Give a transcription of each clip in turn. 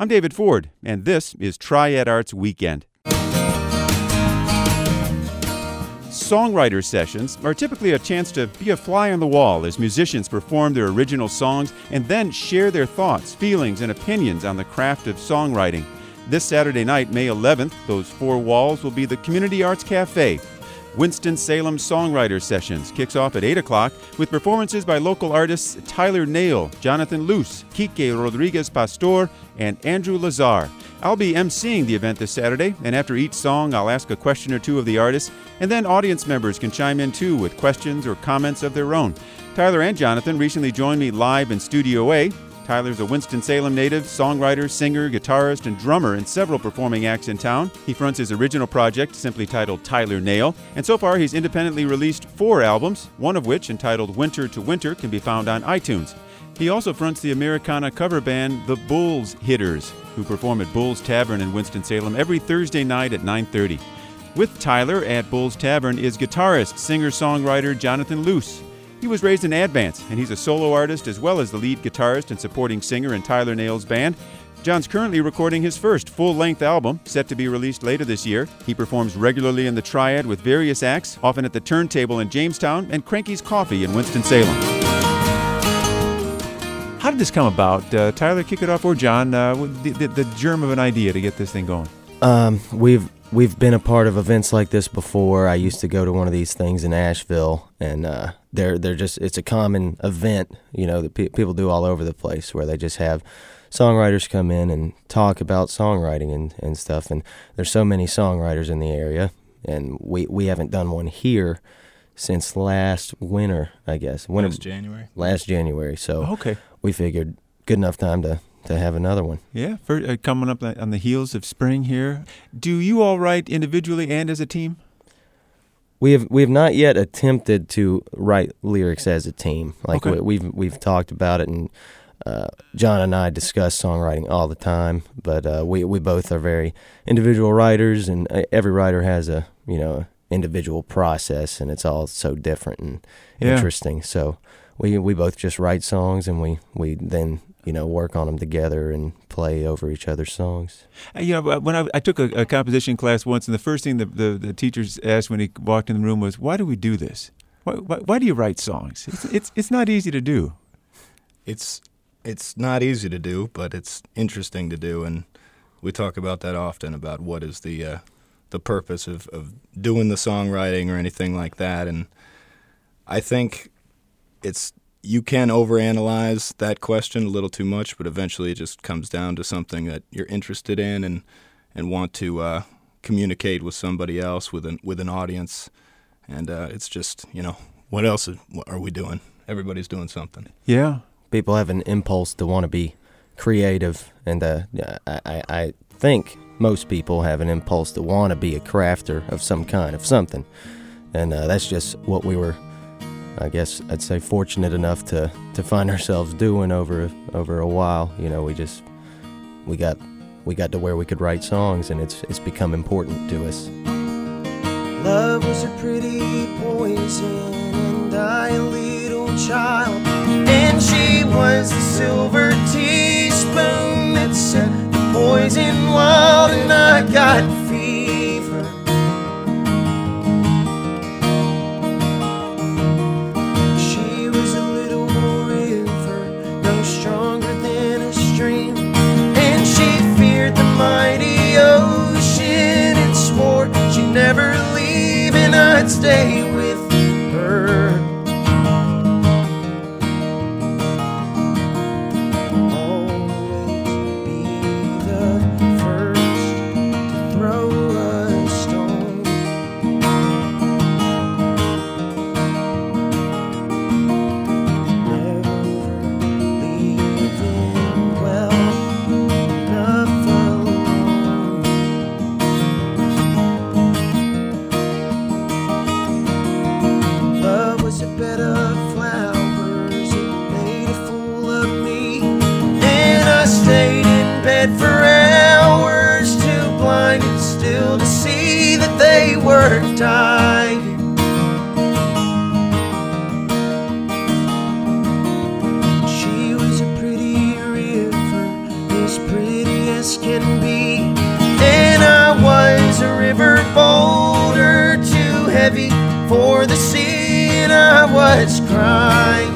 I'm David Ford, and this is Triad Arts Weekend. Songwriter sessions are typically a chance to be a fly on the wall as musicians perform their original songs and then share their thoughts, feelings, and opinions on the craft of songwriting. This Saturday night, May 11th, those four walls will be the Community Arts Cafe. Winston-Salem Songwriter Sessions kicks off at 8 o'clock with performances by local artists Tyler Nail, Jonathan Luce, Kike Rodriguez-Pastor, and Andrew Lazar. I'll be emceeing the event this Saturday, and after each song, I'll ask a question or two of the artists, and then audience members can chime in too with questions or comments of their own. Tyler and Jonathan recently joined me live in Studio A. Tyler's a Winston-Salem native, songwriter, singer, guitarist, and drummer in several performing acts in town. He fronts his original project, simply titled Tyler Nail, and so far he's independently released 4 albums, one of which, entitled Winter to Winter, can be found on iTunes. He also fronts the Americana cover band The Bulls Hitters, who perform at Bulls Tavern in Winston-Salem every Thursday night at 9:30. With Tyler at Bulls Tavern is guitarist, singer-songwriter Jonathan Luce. He was raised in Advance, and he's a solo artist as well as the lead guitarist and supporting singer in Tyler Nail's band. John's currently recording his first full-length album, set to be released later this year. He performs regularly in the Triad with various acts, often at the Turntable in Jamestown and Cranky's Coffee in Winston-Salem. How did this come about? Tyler, kick it off, or John, the germ of an idea to get this thing going? We've been a part of events like this before. I used to go to one of these things in Asheville, and they're just, it's a common event, that people do all over the place, where they just have songwriters come in and talk about songwriting and stuff. And there's so many songwriters in the area, and we haven't done one here since last winter, I guess. Last January. So okay. We figured good enough time to have another one. Yeah, coming up on the heels of spring here. Do you all write individually and as a team? We have not yet attempted to write lyrics as a team. Like okay. we've talked about it, and John and I discuss songwriting all the time. But we both are very individual writers, and every writer has a individual process, and it's all so different and interesting. So we both just write songs, and we then work on them together and play over each other's songs. When I took a composition class once, and the first thing the teachers asked when he walked in the room was, "Why do we do this? Why do you write songs? It's not easy to do." It's not easy to do, but it's interesting to do, and we talk about that often, about what is the purpose of doing the songwriting or anything like that. And I think you can overanalyze that question a little too much, but eventually it just comes down to something that you're interested in and want to communicate with somebody else, with an audience. And it's just, what else are we doing? Everybody's doing something. Yeah. People have an impulse to want to be creative, and I think most people have an impulse to want to be a crafter of some kind, of something. And that's just what we were, I guess I'd say, fortunate enough to find ourselves doing over a while. We got to where we could write songs, and it's become important to us. Love was a pretty poison, and I a little child, and she was the silver teaspoon that set the poison wild, and I got fever. She was a little river, no stronger than a stream, and she feared the mighty ocean and swore she'd never leave, and I'd stay with her. For hours, too blinded still to see that they were dying. She was a pretty river, as pretty as can be. And I was a river boulder too heavy for the sea, and I was crying.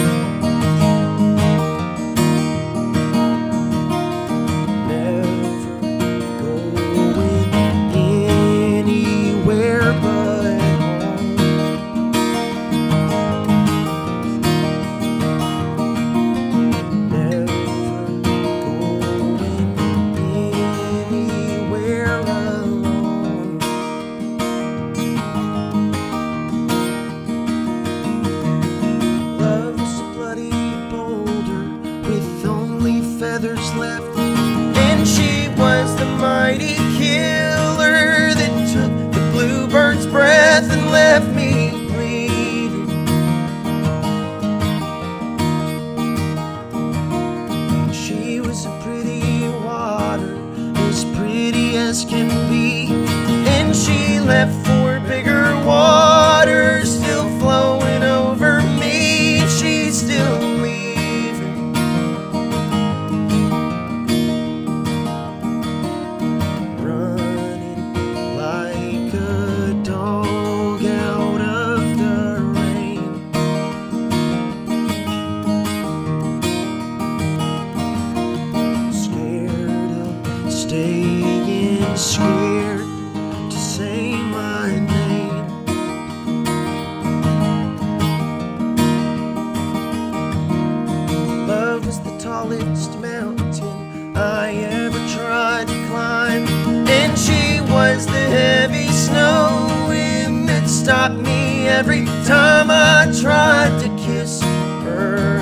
Every time I tried to kiss her,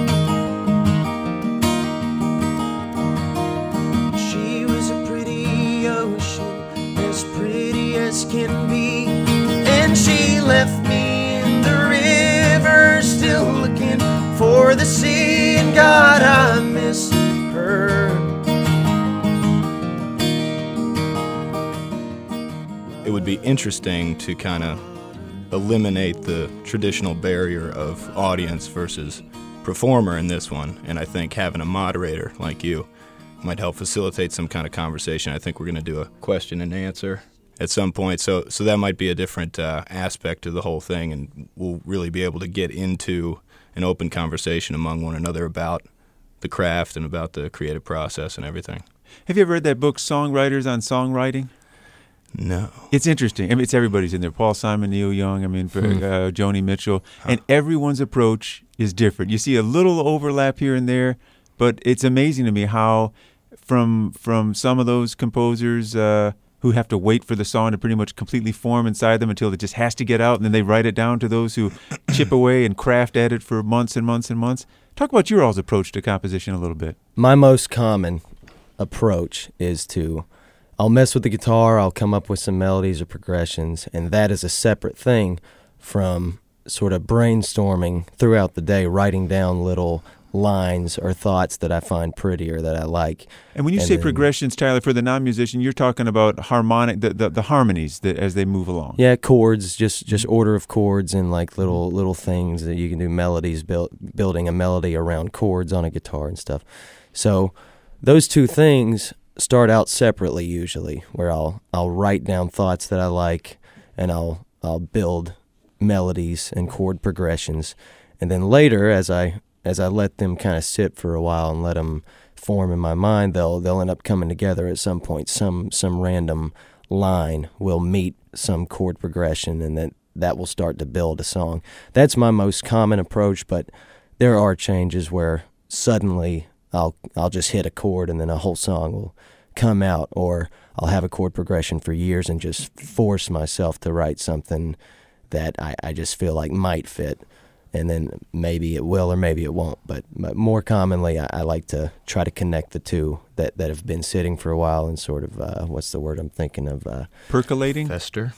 she was a pretty ocean, as pretty as can be. And she left me in the river, still looking for the sea. And God, I miss her. It would be interesting to kind of eliminate the traditional barrier of audience versus performer in this one, and I think having a moderator like you might help facilitate some kind of conversation. I think we're going to do a question and answer at some point, so that might be a different aspect to the whole thing, and we'll really be able to get into an open conversation among one another about the craft and about the creative process and everything. Have you ever read that book, Songwriters on Songwriting? No. It's interesting. I mean, it's everybody's in there. Paul Simon, Neil Young, Joni Mitchell. And everyone's approach is different. You see a little overlap here and there, but it's amazing to me how from some of those composers who have to wait for the song to pretty much completely form inside them until it just has to get out, and then they write it down, to those who chip away and craft at it for months and months and months. Talk about your all's approach to composition a little bit. My most common approach is I'll mess with the guitar, I'll come up with some melodies or progressions, and that is a separate thing from sort of brainstorming throughout the day, writing down little lines or thoughts that I find pretty or that I like. And when you say progressions, Tyler, for the non-musician, you're talking about harmonic, the harmonies that as they move along. Yeah, chords, just order of chords and like little things that you can do, melodies, building a melody around chords on a guitar and stuff. So those two things start out separately usually, where I'll write down thoughts that I like, and I'll build melodies and chord progressions, and then later as I let them kind of sit for a while and let them form in my mind, they'll end up coming together at some point. Some random line will meet some chord progression, and then that will start to build a song. That's my most common approach, but there are changes where suddenly I'll just hit a chord and then a whole song will come out, or I'll have a chord progression for years and just force myself to write something that I just feel like might fit, and then maybe it will or maybe it won't. But more commonly, I like to try to connect the two that have been sitting for a while and sort of, what's the word I'm thinking of? Percolating? Fester?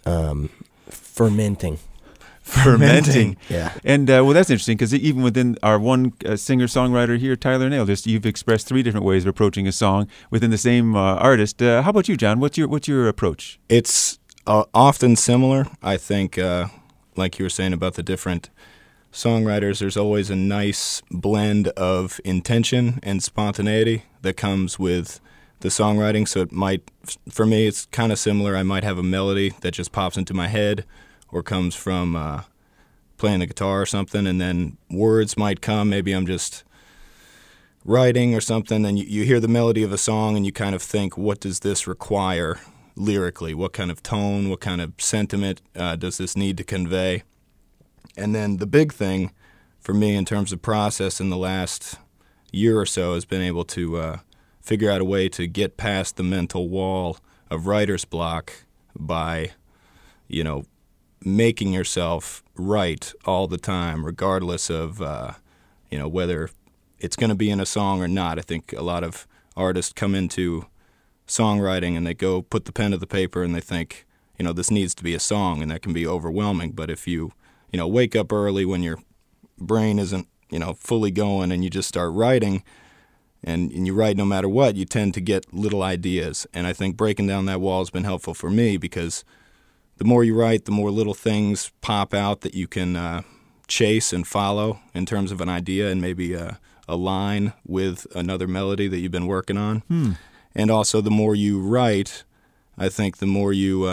Fermenting. Fermenting. Yeah. And, well, that's interesting, because even within our one singer-songwriter here, Tyler Nail, you've expressed 3 different ways of approaching a song within the same artist. How about you, John? What's your approach? It's often similar. I think, like you were saying about the different songwriters, there's always a nice blend of intention and spontaneity that comes with the songwriting. So it might, for me, it's kind of similar. I might have a melody that just pops into my head or comes from playing the guitar or something, and then words might come. Maybe I'm just writing or something, and you hear the melody of a song and you kind of think, what does this require lyrically? What kind of tone, what kind of sentiment does this need to convey? And then the big thing for me in terms of process in the last year or so has been able to figure out a way to get past the mental wall of writer's block by, making yourself write all the time, regardless of, whether it's going to be in a song or not. I think a lot of artists come into songwriting and they go put the pen to the paper and they think, this needs to be a song, and that can be overwhelming. But if you, wake up early when your brain isn't, fully going, and you just start writing, and you write no matter what, you tend to get little ideas. And I think breaking down that wall has been helpful for me, because the more you write, the more little things pop out that you can chase and follow in terms of an idea and maybe a line with another melody that you've been working on. And also, the more you write, I think the more you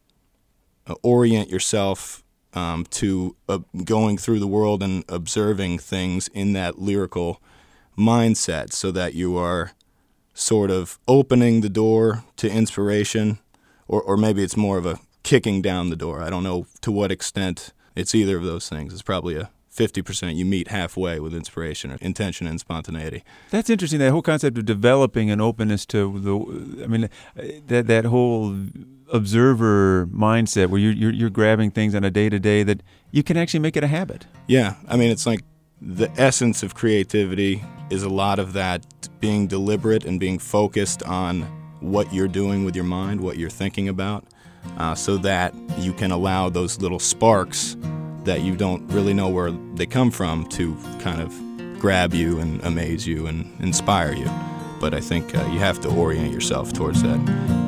orient yourself to going through the world and observing things in that lyrical mindset, so that you are sort of opening the door to inspiration, or maybe it's more of a kicking down the door. I don't know to what extent it's either of those things. It's probably a 50% you meet halfway with inspiration or intention and spontaneity. That's interesting, that whole concept of developing an openness to that whole observer mindset where you're grabbing things on a day-to-day that you can actually make it a habit. Yeah, it's like the essence of creativity is a lot of that being deliberate and being focused on what you're doing with your mind, what you're thinking about, so that you can allow those little sparks that you don't really know where they come from to kind of grab you and amaze you and inspire you. But I think you have to orient yourself towards that.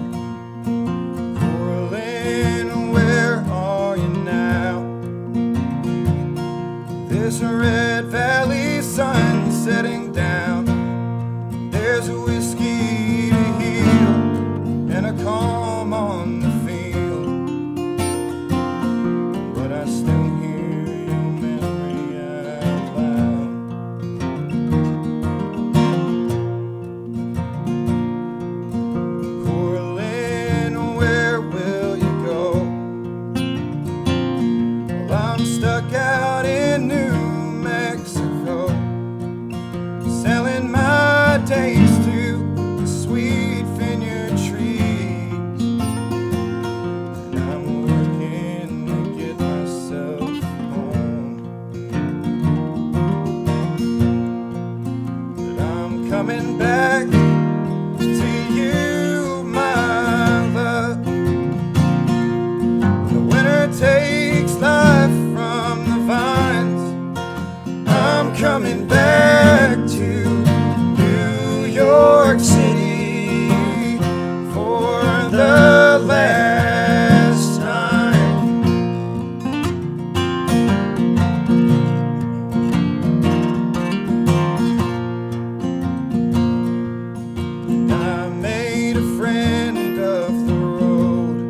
Coraline, where are you now? There's a Red Valley sun setting down. There's a whiskey to heal and a calm on the field. But I still hear your memory out loud. Coraline, where will you go? Well, I'm stuck out in New Mexico, selling my days to the sweet vineyard trees. And I'm working to get myself home. But I'm coming back to you, my love. The winter takes life from the vines. I'm coming back to New York City for the last time. And I made a friend of the road.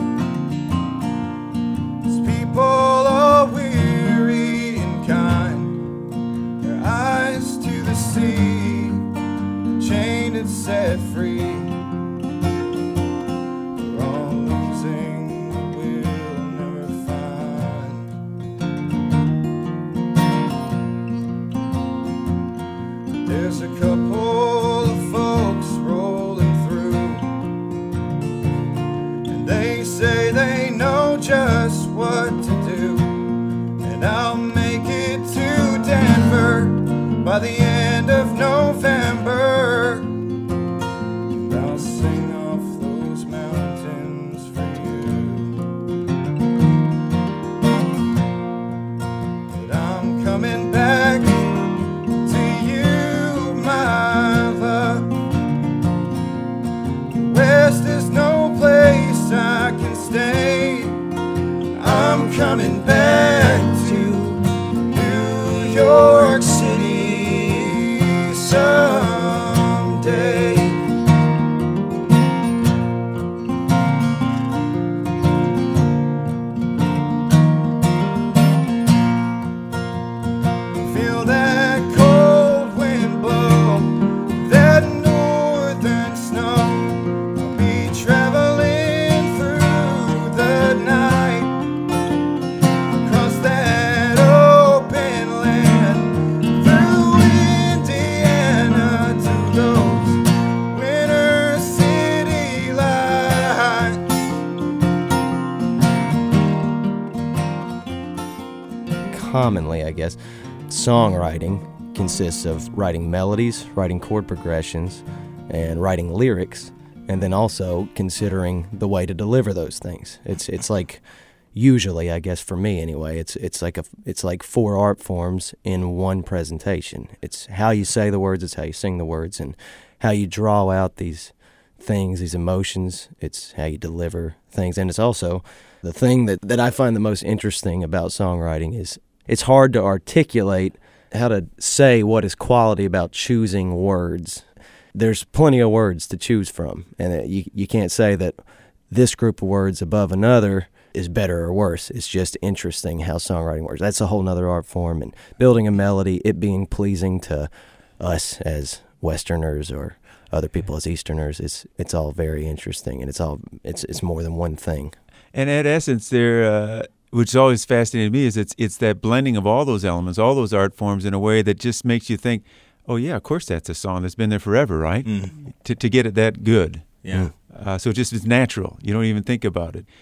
These people are weary and kind, their eyes to the sea, chained and set free. We're all losing what we'll never find. There's a couple of folks rolling through, and they say they know just what to do. And I'll make it to Denver by the end of November. And I'll commonly, I guess, songwriting consists of writing melodies, writing chord progressions, and writing lyrics, and then also considering the way to deliver those things. It's like, usually, I guess for me anyway, it's like 4 art forms in one presentation. It's how you say the words, it's how you sing the words, and how you draw out these things, these emotions. It's how you deliver things, and it's also the thing that I find the most interesting about songwriting is it's hard to articulate how to say what is quality about choosing words. There's plenty of words to choose from, and you can't say that this group of words above another is better or worse. It's just interesting how songwriting works. That's a whole nother art form, and building a melody, it being pleasing to us as Westerners or other people as Easterners, it's all very interesting, and it's more than one thing. And at essence, there, which always fascinated me, is it's that blending of all those elements, all those art forms, in a way that just makes you think, oh yeah, of course that's a song that's been there forever, right? Mm. To get it that good. Yeah. So it just is natural. You don't even think about it.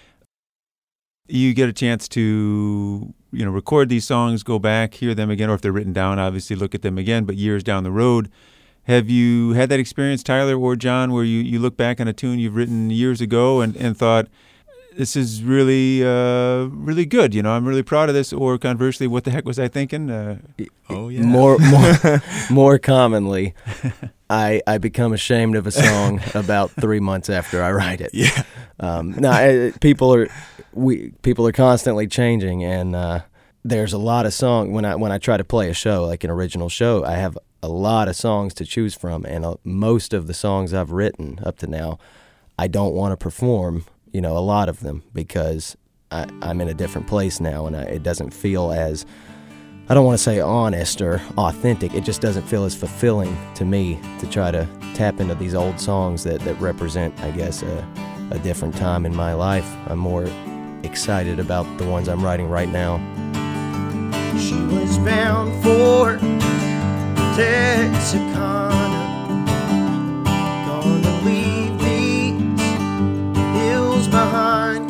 You get a chance to, record these songs, go back, hear them again, or if they're written down, obviously look at them again, but years down the road. Have you had that experience, Tyler or John, where you look back on a tune you've written years ago and thought, this is really, really good, I'm really proud of this, or conversely, what the heck was I thinking? Oh, yeah. More commonly, I become ashamed of a song about 3 months after I write it. Yeah. People are constantly changing, and there's a lot of songs. When I try to play a show, like an original show, I have a lot of songs to choose from, and most of the songs I've written up to now, I don't want to perform, a lot of them, because I'm in a different place now, and it doesn't feel as, I don't want to say honest or authentic, it just doesn't feel as fulfilling to me to try to tap into these old songs that represent, I guess, a different time in my life. I'm more excited about the ones I'm writing right now. She was bound for Texarkana, gonna leave these hills behind.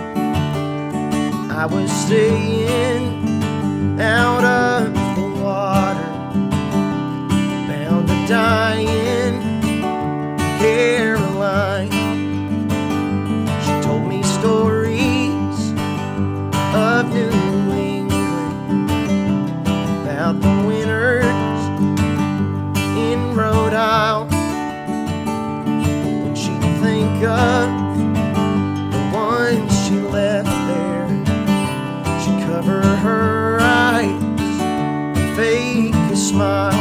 I was staying out of the water, bound to die in Caroline. She told me stories of New England, about the winters in Rhode Island. When she'd think of the ones she left there, she'd cover her eyes and fake a smile.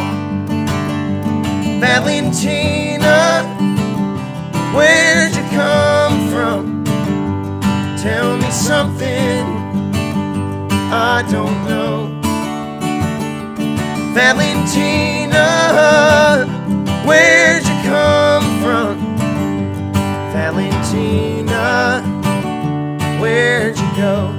Valentina, where'd you come from? Tell me something I don't know. Valentina, where'd you come from? Valentina, where'd you go?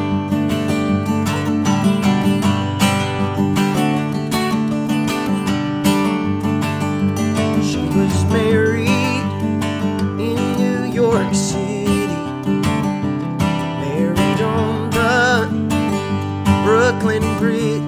She was married in New York City, married on the Brooklyn Bridge.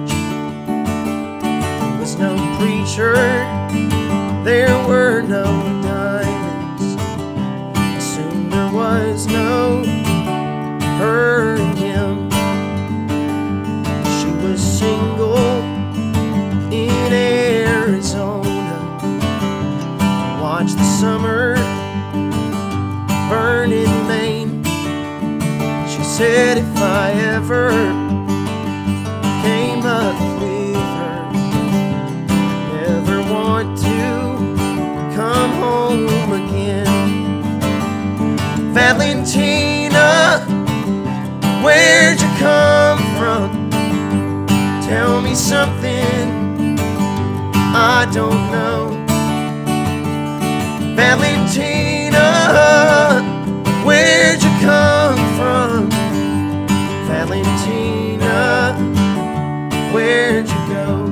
No preacher, there were no diamonds. Soon there was no her and him. She was single in Arizona, watched the summer burn in Maine. She said if I ever came up with her, want to come home again. Valentina, where'd you come from? Tell me something I don't know. Valentina, where'd you come from? Valentina, where'd you go?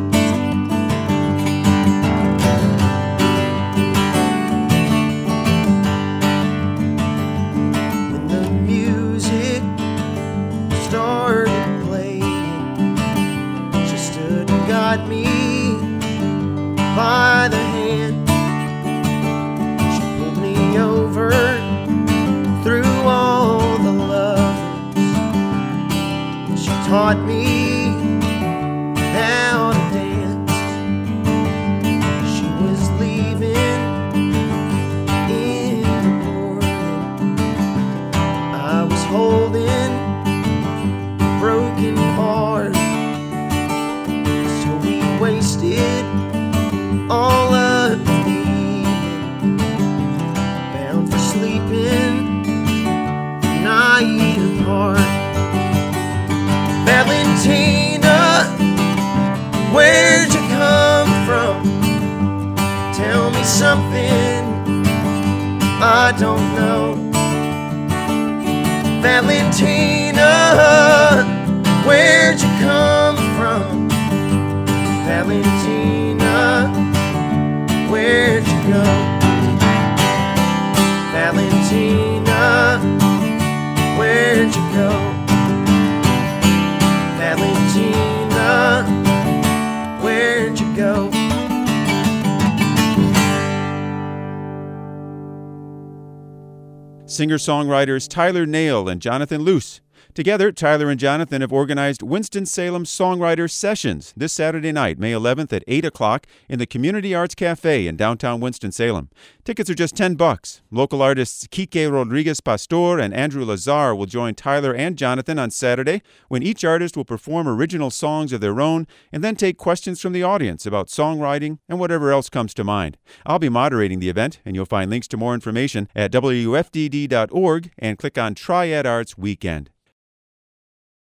something I don't know. Valentina, where'd you come from? Valentina, where'd you go? Valentina, where'd you go? Valentina, where'd you go? Singer-songwriters Tyler Nail and Jonathan Luce. Together, Tyler and Jonathan have organized Winston-Salem Songwriter Sessions this Saturday night, May 11th at 8 o'clock in the Community Arts Cafe in downtown Winston-Salem. Tickets are just $10. Local artists Kike Rodriguez-Pastor and Andrew Lazar will join Tyler and Jonathan on Saturday, when each artist will perform original songs of their own and then take questions from the audience about songwriting and whatever else comes to mind. I'll be moderating the event, and you'll find links to more information at WFDD.org and click on Triad Arts Weekend.